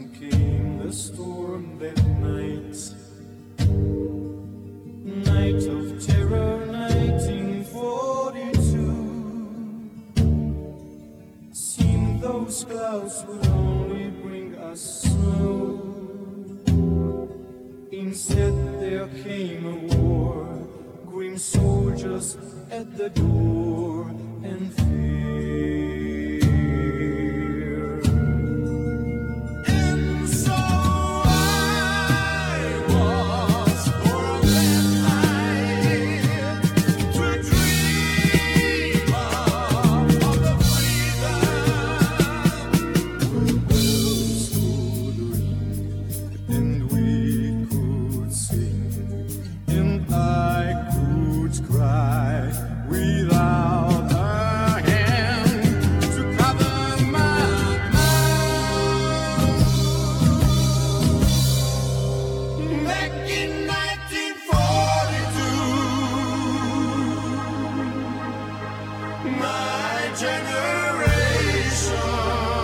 came the storm that night. Night of terror, 1942. Seemed those clouds would only bring us snow. Instead there came a war, grim soldiers at the door, and fear. And so I was born that night to dream of the freedom. The bells would ring and we could sing, and I could cry without a hand to cover my mouth. Back in 1942, my generation,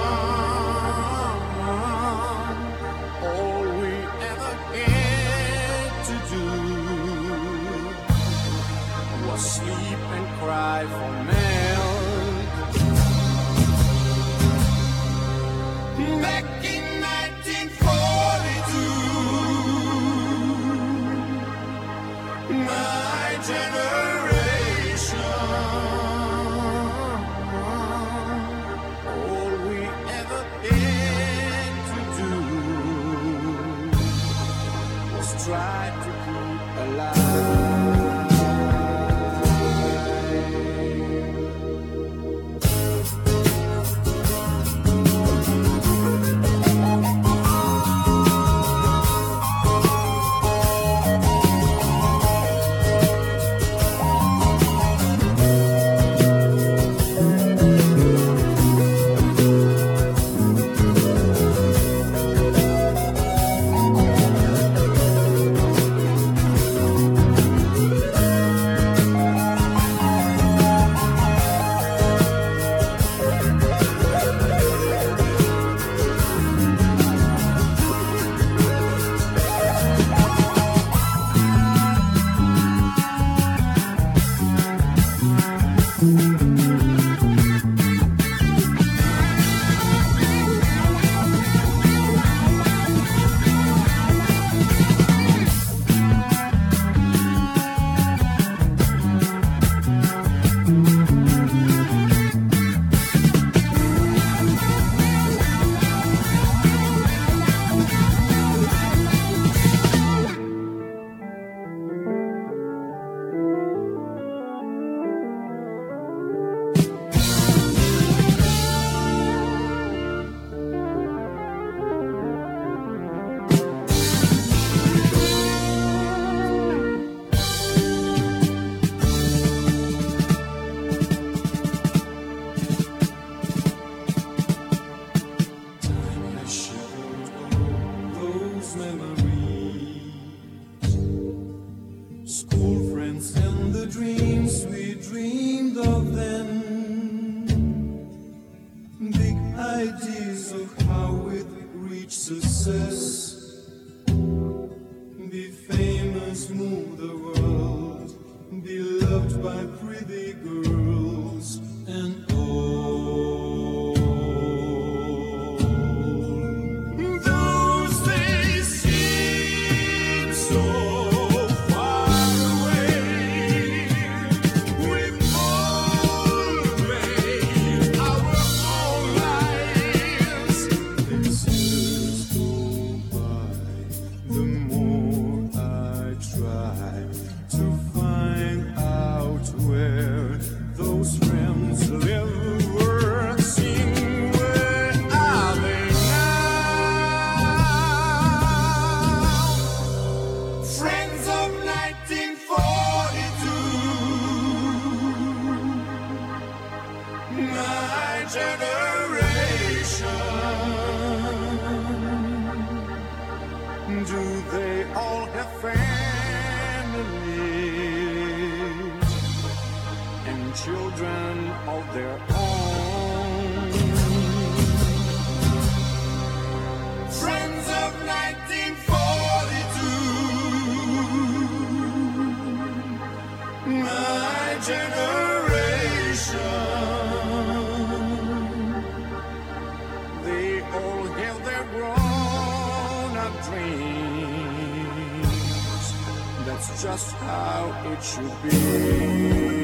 all we ever had to do was sleep and cry for milk. Back in 1942, my generation, all we ever had to do was try to keep alive. School friends and the dreams we dreamed of then. Big ideas of how we'd reach success. Be famous, move the world, be loved by pretty girls and all. Those days seem so to find out where dreams. That's just how it should be.